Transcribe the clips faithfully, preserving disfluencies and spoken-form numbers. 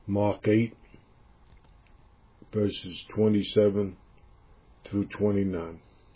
Mark eight, verses twenty-seven through twenty-nine.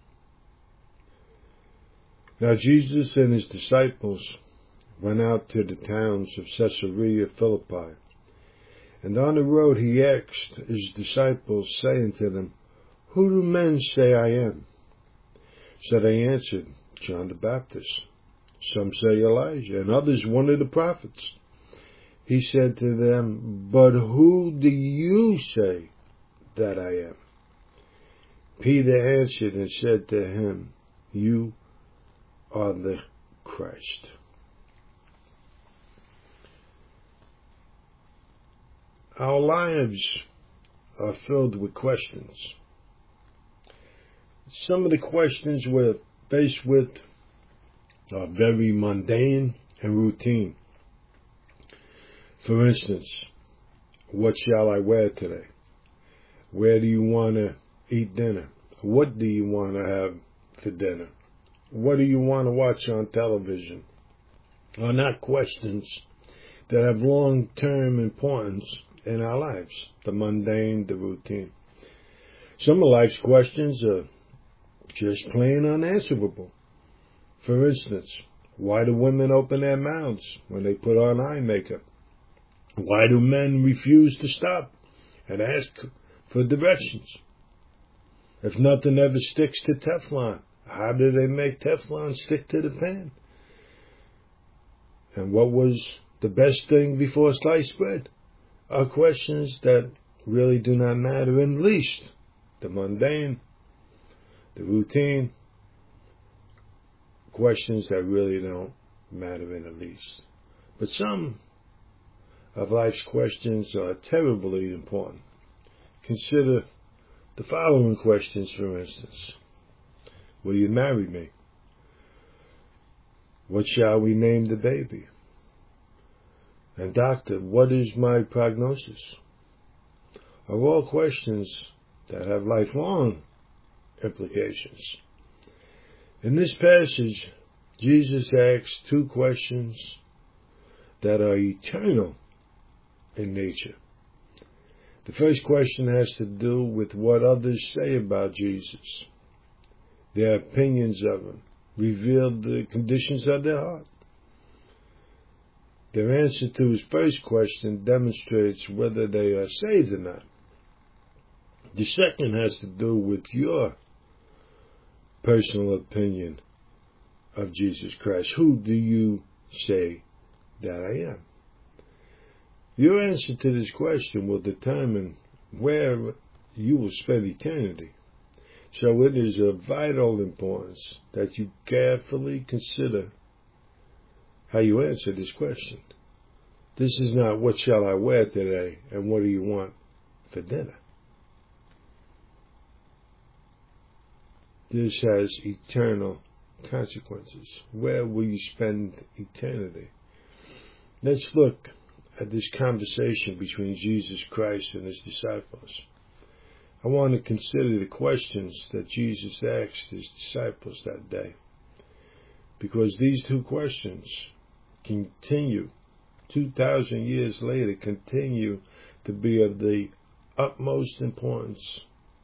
Now Jesus and his disciples went out to the towns of Caesarea Philippi, and on the road he asked his disciples, saying to them, Who do men say I am? So they answered, John the Baptist. Some say Elijah, and others one of the prophets. He said to them, But who do you say that I am? Peter answered and said to him, You are the Christ. Our lives are filled with questions. Some of the questions we're faced with are very mundane and routine. For instance, what shall I wear today? Where do you want to eat dinner? What do you want to have for dinner? What do you want to watch on television? Are not questions that have long-term importance in our lives, the mundane, the routine. Some of life's questions are just plain unanswerable. For instance, why do women open their mouths when they put on eye makeup? Why do men refuse to stop and ask for directions? If nothing ever sticks to Teflon, how do they make Teflon stick to the pan? And what was the best thing before sliced bread? Are questions that really do not matter in the least. The mundane, the routine, questions that really don't matter in the least. But some of life's questions are terribly important. Consider the following questions, for instance. Will you marry me? What shall we name the baby? And doctor, what is my prognosis? Are all questions that have lifelong implications. In this passage, Jesus asks two questions that are eternal in nature. The first question has to do with what others say about Jesus. Their opinions of him reveal the conditions of their heart. Their answer to his first question demonstrates whether they are saved or not. The second has to do with your personal opinion of Jesus Christ. Who do you say that I am? Your answer to this question will determine where you will spend eternity. So it is of vital importance that you carefully consider how you answer this question. This is not what shall I wear today and what do you want for dinner. This has eternal consequences. Where will you spend eternity? Let's look at this conversation between Jesus Christ and his disciples. I want to consider the questions that Jesus asked his disciples that day, because these two questions continue, two thousand years later, continue to be of the utmost importance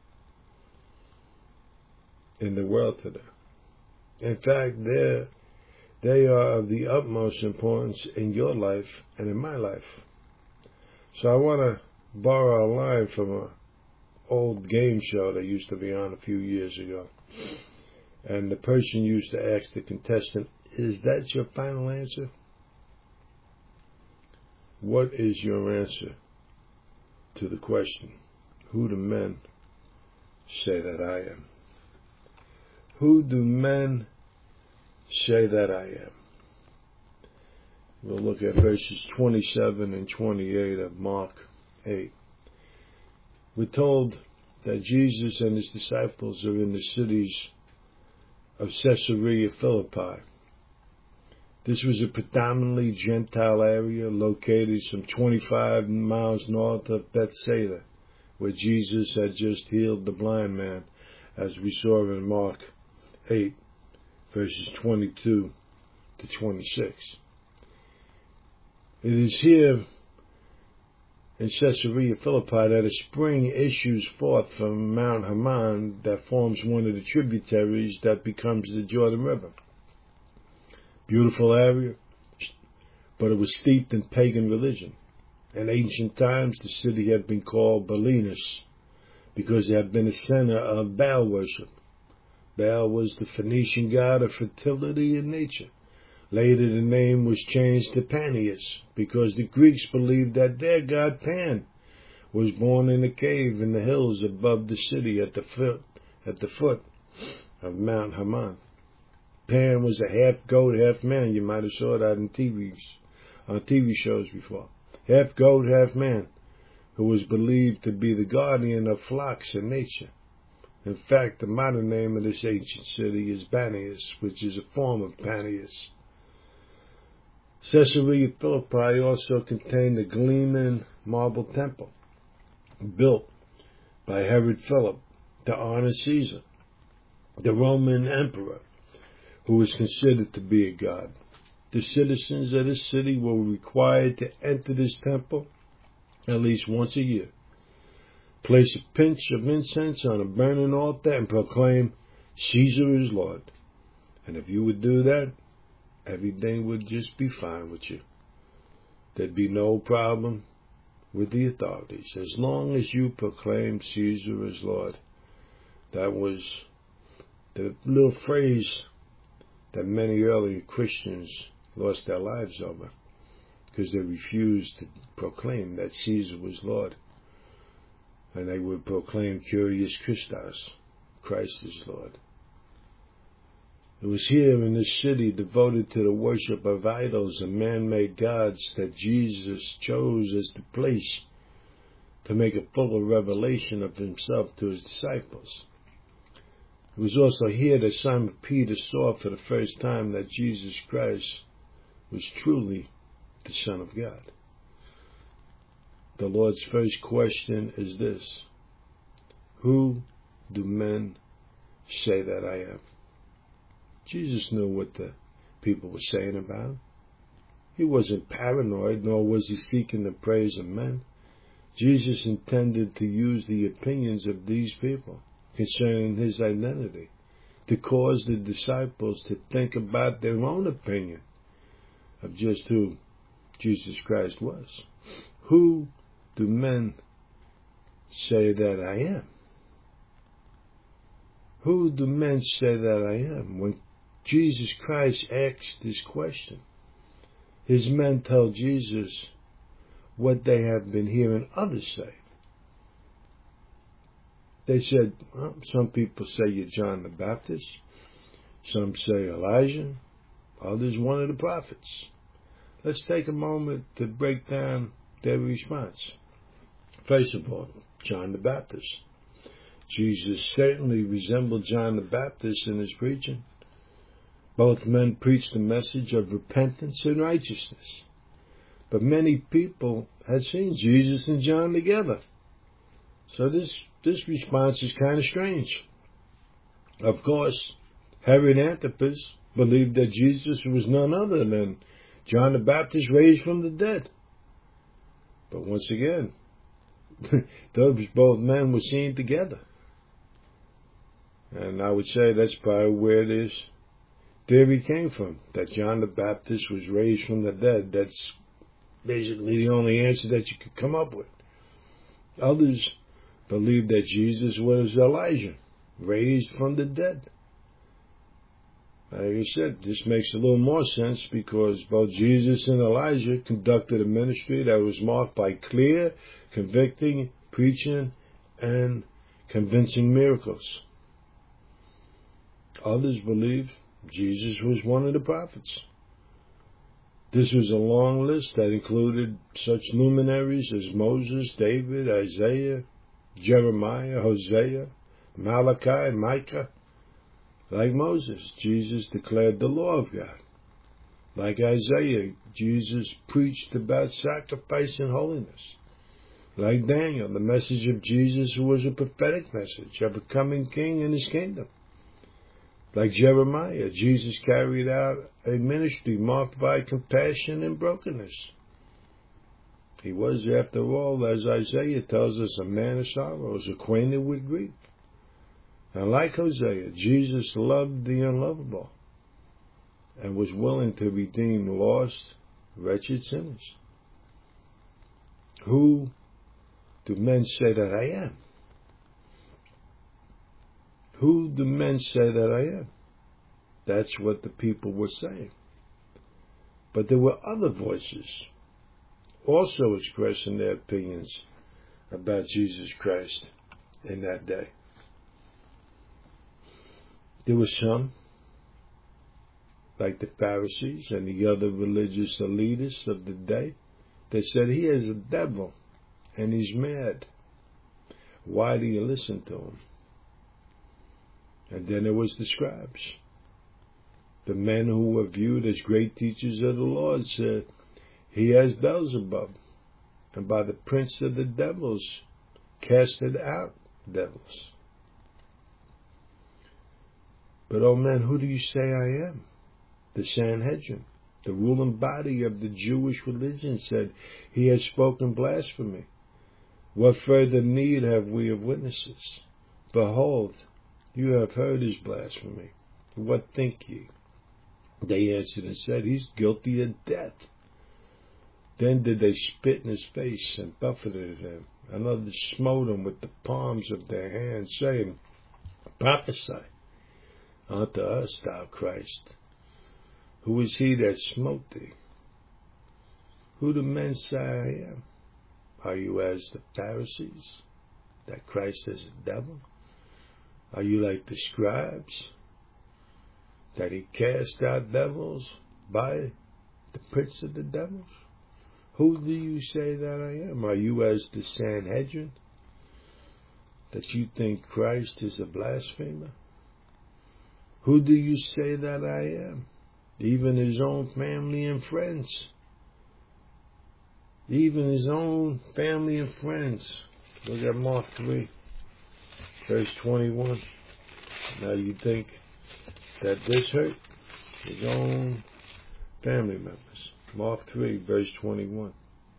in the world today. In fact, they're They are of the utmost importance in your life and in my life. So I want to borrow a line from an old game show that used to be on a few years ago. And the person used to ask the contestant, is that your final answer? What is your answer to the question, who do men say that I am? Who do men say that I am? We'll look at verses twenty-seven and twenty-eight of Mark eight. We're told that Jesus and his disciples are in the cities of Caesarea Philippi. This was a predominantly Gentile area located some twenty-five miles north of Bethsaida, where Jesus had just healed the blind man, as we saw in Mark eight. Verses twenty-two to twenty-six. It is here in Caesarea Philippi that a spring issues forth from Mount Hermon that forms one of the tributaries that becomes the Jordan River. Beautiful area, but it was steeped in pagan religion. In ancient times, the city had been called Belinus because it had been a center of Baal worship. Baal was the Phoenician god of fertility and nature. Later, the name was changed to Panias because the Greeks believed that their god Pan was born in a cave in the hills above the city at the foot, at the foot of Mount Hermon. Pan was a half goat, half man. You might have saw that in T Vs, on T V shows before. Half goat, half man, who was believed to be the guardian of flocks and nature. In fact, the modern name of this ancient city is Banias, which is a form of Panias. Caesarea Philippi also contained the gleaming marble temple, built by Herod Philip to honor Caesar, the Roman emperor, who was considered to be a god. The citizens of this city were required to enter this temple at least once a year, place a pinch of incense on a burning altar, and proclaim, "Caesar is Lord." And if you would do that, everything would just be fine with you. There'd be no problem with the authorities, as long as you proclaim Caesar as Lord. That was the little phrase that many early Christians lost their lives over, because they refused to proclaim that Caesar was Lord. And they would proclaim Kyrios Christos, Christ is Lord. It was here in this city devoted to the worship of idols and man-made gods that Jesus chose as the place to make a fuller revelation of himself to his disciples. It was also here that Simon Peter saw for the first time that Jesus Christ was truly the Son of God. The Lord's first question is this: who do men say that I am? Jesus knew what the people were saying about him. He wasn't paranoid, nor was he seeking the praise of men. Jesus intended to use the opinions of these people concerning his identity to cause the disciples to think about their own opinion of just who Jesus Christ was. Who do men say that I am? Who do men say that I am? When Jesus Christ asked this question, his men told Jesus what they have been hearing others say. They said, well, some people say you're John the Baptist, some say Elijah, others one of the prophets. Let's take a moment to break down their response. First of all, John the Baptist. Jesus certainly resembled John the Baptist in his preaching. Both men preached the message of repentance and righteousness. But many people had seen Jesus and John together. So this, this response is kind of strange. Of course, Herod Antipas believed that Jesus was none other than John the Baptist raised from the dead. But once again, those both men were seen together. And I would say that's probably where this theory came from, that John the Baptist was raised from the dead. That's basically the only answer that you could come up with. Others believed that Jesus was Elijah, raised from the dead. Like I said, this makes a little more sense because both Jesus and Elijah conducted a ministry that was marked by clear, convicting, preaching, and convincing miracles. Others believe Jesus was one of the prophets. This was a long list that included such luminaries as Moses, David, Isaiah, Jeremiah, Hosea, Malachi, Micah. Like Moses, Jesus declared the law of God. Like Isaiah, Jesus preached about sacrifice and holiness. Like Daniel, the message of Jesus was a prophetic message of a coming king and his kingdom. Like Jeremiah, Jesus carried out a ministry marked by compassion and brokenness. He was, after all, as Isaiah tells us, a man of sorrows, acquainted with grief. And like Hosea, Jesus loved the unlovable and was willing to redeem lost, wretched sinners. Who do men say that I am? Who do men say that I am? That's what the people were saying. But there were other voices also expressing their opinions about Jesus Christ in that day. There were some, like the Pharisees and the other religious elitists of the day, that said he is a devil and he's mad. Why do you listen to him? And then there was the scribes. The men who were viewed as great teachers of the law said, he has Beelzebub, and by the prince of the devils casted out devils. But, oh man, who do you say I am? The Sanhedrin, the ruling body of the Jewish religion, said, he has spoken blasphemy. What further need have we of witnesses? Behold, you have heard his blasphemy. What think ye? They answered and said, he's guilty of death. Then did they spit in his face and buffeted him, and others smote him with the palms of their hands, saying, prophesy unto us, thou Christ. Who is he that smote thee? Who do men say I am? Are you as the Pharisees, that Christ is a devil? Are you like the scribes, that he cast out devils by the prince of the devils? Who do you say that I am? Are you as the Sanhedrin, that you think Christ is a blasphemer? Who do you say that I am? Even his own family and friends. Even his own family and friends. Look at Mark three, verse twenty-one. Now you think that this hurt his own family members. Mark three, verse twenty-one.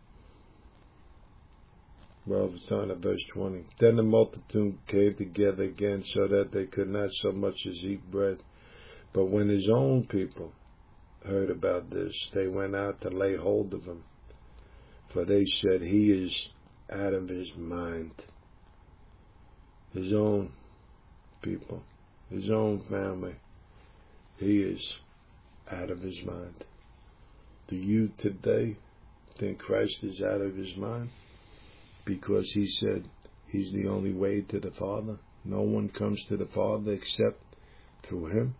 Well, it's on to verse twenty. Then the multitude came together again so that they could not so much as eat bread. But when his own people heard about this, they went out to lay hold of him. For they said, he is out of his mind. His own people, his own family, he is out of his mind. Do you today think Christ is out of his mind? Because he said he's the only way to the Father. No one comes to the Father except through him.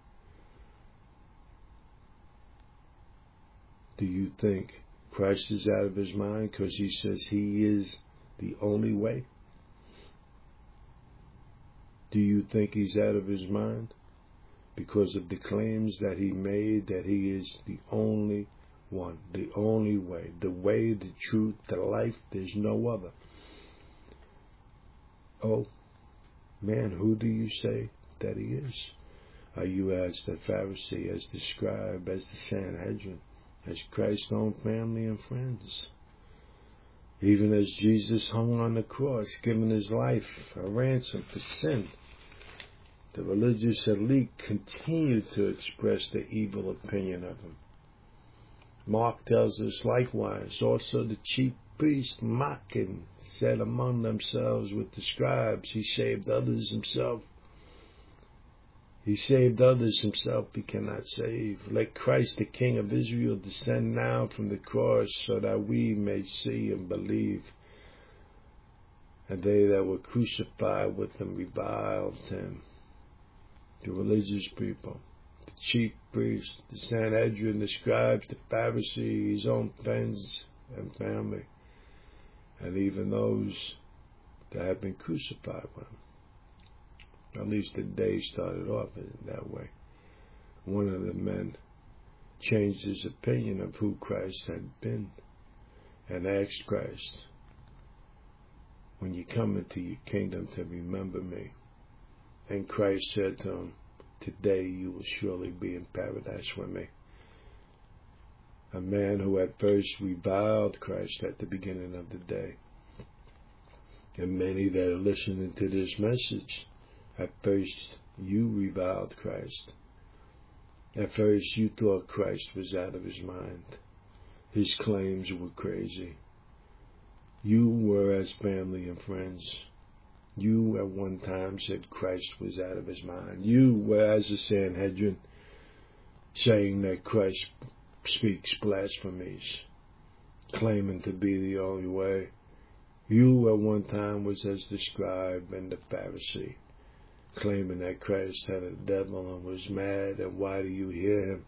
Do you think Christ is out of his mind because he says he is the only way? Do you think he's out of his mind because of the claims that he made that he is the only one, the only way, the way, the truth, the life, there's no other? Oh, man, who do you say that he is? Are you as the Pharisee, as the scribe, as the Sanhedrin, as Christ's own family and friends? Even as Jesus hung on the cross, giving his life a ransom for sin, the religious elite continued to express their evil opinion of him. Mark tells us likewise, also the chief priests mocking said among themselves with the scribes, he saved others himself. He saved others himself, he cannot save. Let Christ, the King of Israel, descend now from the cross so that we may see and believe. And they that were crucified with him reviled him. The religious people, the chief priests, the Sanhedrin, the scribes, the Pharisees, his own friends and family, and even those that had been crucified with him. At least the day started off in that way. One of the men changed his opinion of who Christ had been and asked Christ, when you come into your kingdom, to remember me. And Christ said to him, today you will surely be in paradise with me. A man who at first reviled Christ at the beginning of the day. And many that are listening to this message, at first you reviled Christ. At first you thought Christ was out of his mind. His claims were crazy. You were as family and friends. You at one time said Christ was out of his mind. You were as a Sanhedrin, saying that Christ speaks blasphemies, claiming to be the only way. You at one time was as the scribe and the Pharisee, claiming that Christ had a devil and was mad, and why do you hear him?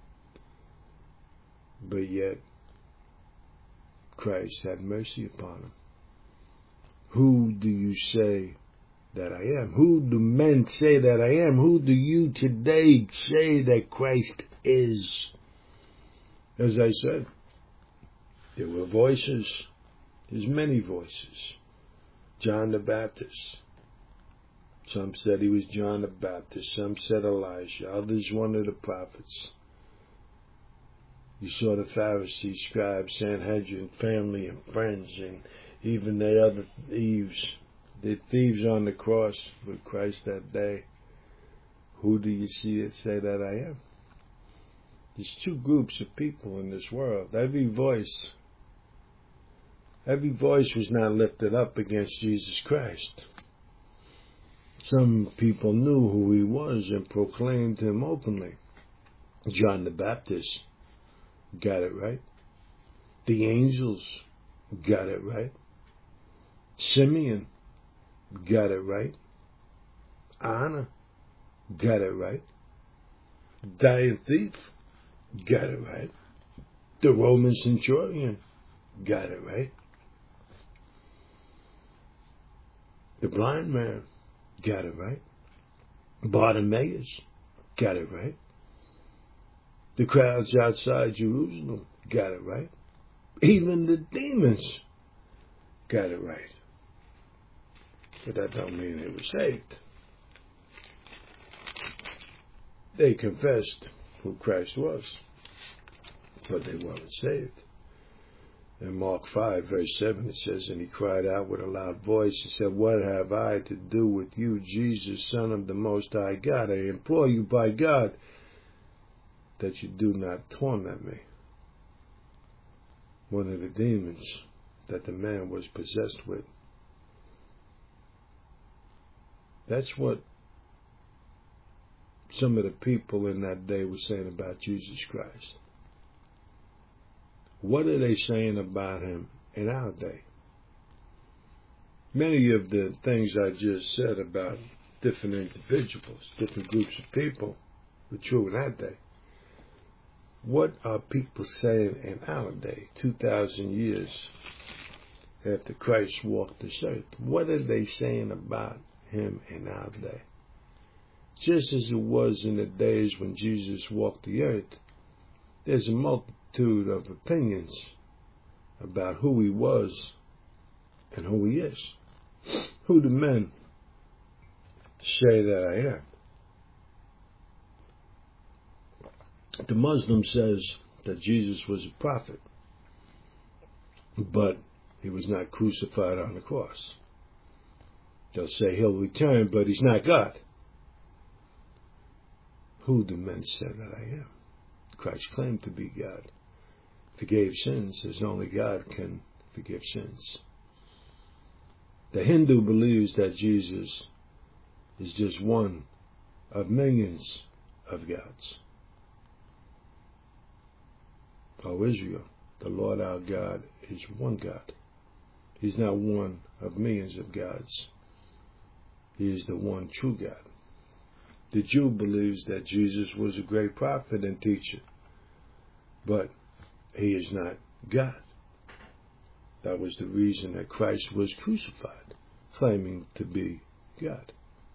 But yet, Christ had mercy upon him. Who do you say that I am? Who do men say that I am? Who do you today say that Christ is? As I said, there were voices. There's many voices. John the Baptist. Some said he was John the Baptist. Some said Elijah. Others one of the prophets. You saw the Pharisees, scribes, Sanhedrin, family and friends, and even the other thieves. The thieves on the cross with Christ that day. Who do you see that say that I am? There's two groups of people in this world. Every voice, every voice was not lifted up against Jesus Christ. Some people knew who he was and proclaimed him openly. John the Baptist got it right. The angels got it right. Simeon got it right. Anna got it right. Dying thief got it right. The Roman centurion got it right. The blind man got it right. Bartimaeus got it right. The crowds outside Jerusalem got it right. Even the demons got it right. But that don't mean they were saved. They confessed who Christ was, but they weren't saved. In Mark five, verse seven, it says, and he cried out with a loud voice and said, what have I to do with you, Jesus, Son of the Most High God? I implore you by God that you do not torment me. One of the demons that the man was possessed with. That's what some of the people in that day were saying about Jesus Christ. What are they saying about him in our day? Many of the things I just said about different individuals, different groups of people, were true in that day. What are people saying in our day, two thousand years after Christ walked this earth? What are they saying about him in our day? Just as it was in the days when Jesus walked the earth, there's a multitude of opinions about who he was and who he is. Who do men say that I am? The Muslim says that Jesus was a prophet, but he was not crucified on the cross. They'll say he'll return, but he's not God. Who do men say that I am? Christ claimed to be God. Forgave sins as only God can forgive sins. The Hindu believes that Jesus is just one of millions of gods. O Israel, the Lord our God is one God. He's not one of millions of gods. He is the one true God. The Jew believes that Jesus was a great prophet and teacher, but he is not God. That was the reason that Christ was crucified, claiming to be God.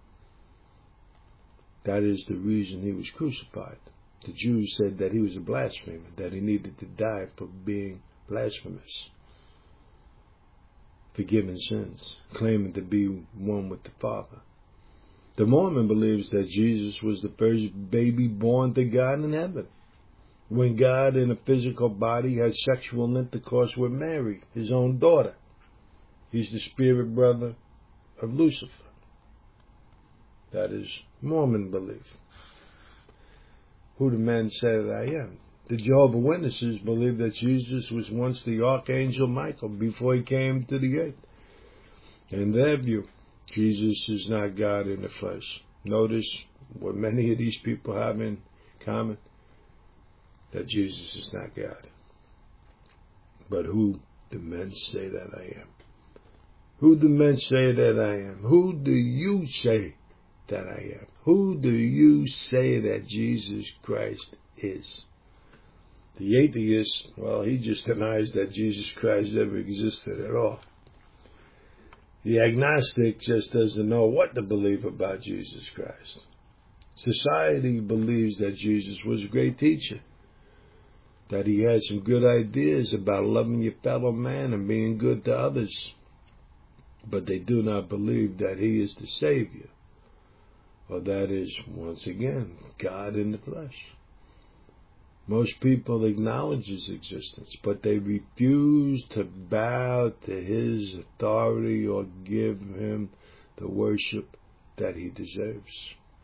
That is the reason he was crucified. The Jews said that he was a blasphemer, that he needed to die for being blasphemous, forgiving sins, claiming to be one with the Father. The Mormon believes that Jesus was the first baby born to God in heaven, when God in a physical body had sexual intercourse with Mary, his own daughter. He's the spirit brother of Lucifer. That is Mormon belief. Who do men say that I am? The Jehovah's Witnesses believe that Jesus was once the Archangel Michael before he came to the earth. In their view, Jesus is not God in the flesh. Notice what many of these people have in common, that Jesus is not God. But who do men say that I am? Who do men say that I am? Who do you say that I am? Who do you say that Jesus Christ is? The atheist, well, he just denies that Jesus Christ ever existed at all. The agnostic just doesn't know what to believe about Jesus Christ. Society believes that Jesus was a great teacher, that he had some good ideas about loving your fellow man and being good to others, but they do not believe that he is the Savior, or that is, once again, God in the flesh. Most people acknowledge his existence, but they refuse to bow to his authority or give him the worship that he deserves.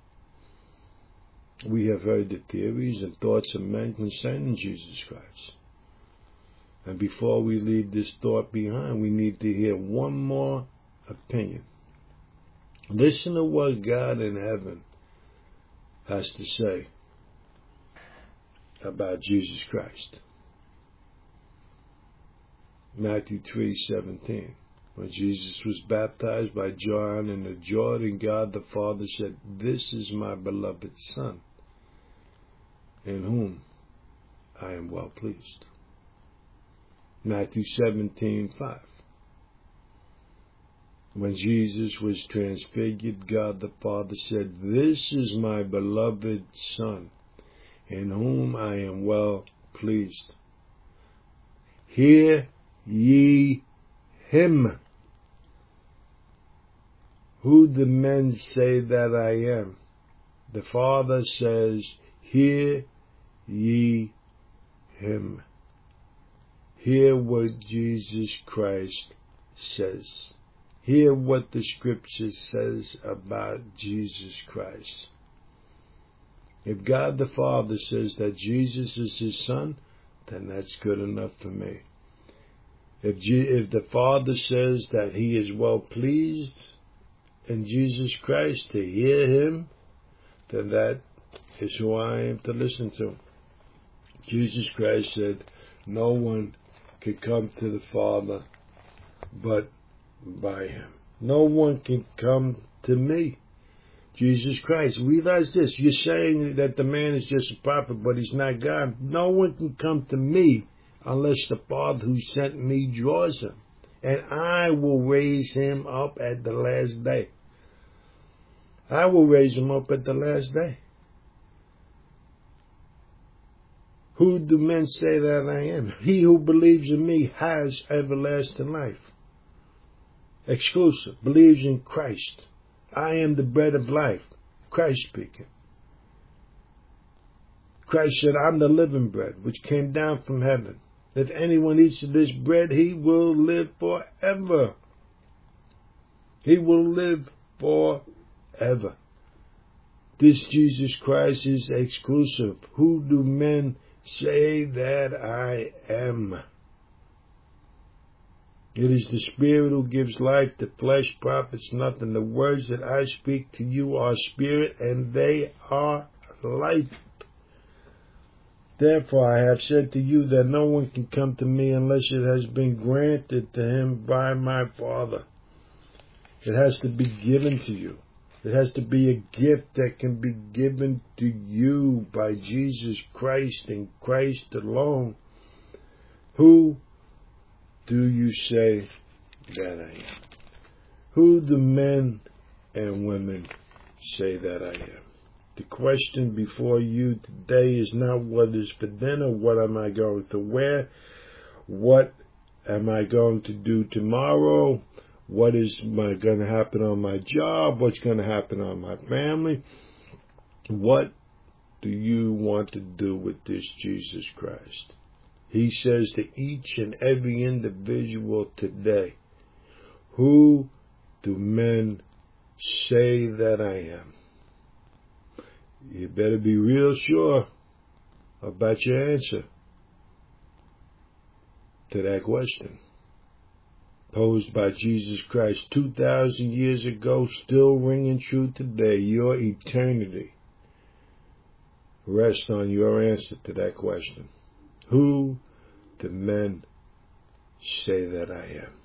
We have heard the theories and thoughts of men concerning Jesus Christ. And before we leave this thought behind, we need to hear one more opinion. Listen to what God in heaven has to say about Jesus Christ. Matthew three seventeen. When Jesus was baptized by John in the Jordan, God the Father said, "This is my beloved Son, in whom I am well pleased." Matthew seventeen five. When Jesus was transfigured, God the Father said, "This is my beloved Son, in whom I am well pleased. Hear ye him." Who do men say that I am? The Father says, "Hear ye him." Hear what Jesus Christ says. Hear what the Scripture says about Jesus Christ. If God the Father says that Jesus is his Son, then that's good enough for me. If, G- if the Father says that he is well pleased in Jesus Christ, to hear him, then that is who I am to listen to. Jesus Christ said, "No one can come to the Father but by him." No one can come to me. Jesus Christ, realize this. You're saying that the man is just a prophet, but he's not God. No one can come to me unless the Father who sent me draws him. And I will raise him up at the last day. I will raise him up at the last day. Who do men say that I am? He who believes in me has everlasting life. Exclusive. Believes in Christ. I am the bread of life. Christ speaking. Christ said, "I'm the living bread, which came down from heaven. If anyone eats of this bread, he will live forever." He will live forever. This Jesus Christ is exclusive. Who do men say that I am? It is the Spirit who gives life. The flesh profits nothing. The words that I speak to you are spirit, and they are life. Therefore I have said to you that no one can come to me unless it has been granted to him by my Father. It has to be given to you. It has to be a gift that can be given to you by Jesus Christ and Christ alone. Who do you say that I am? Who do men and women say that I am? The question before you today is not what is for dinner, what am I going to wear, what am I going to do tomorrow, what is going to happen on my job, what's going to happen on my family, what do you want to do with this Jesus Christ? He says to each and every individual today, who do men say that I am? You better be real sure about your answer to that question posed by Jesus Christ two thousand years ago, still ringing true today. Your eternity rests on your answer to that question. Who do men say that I am?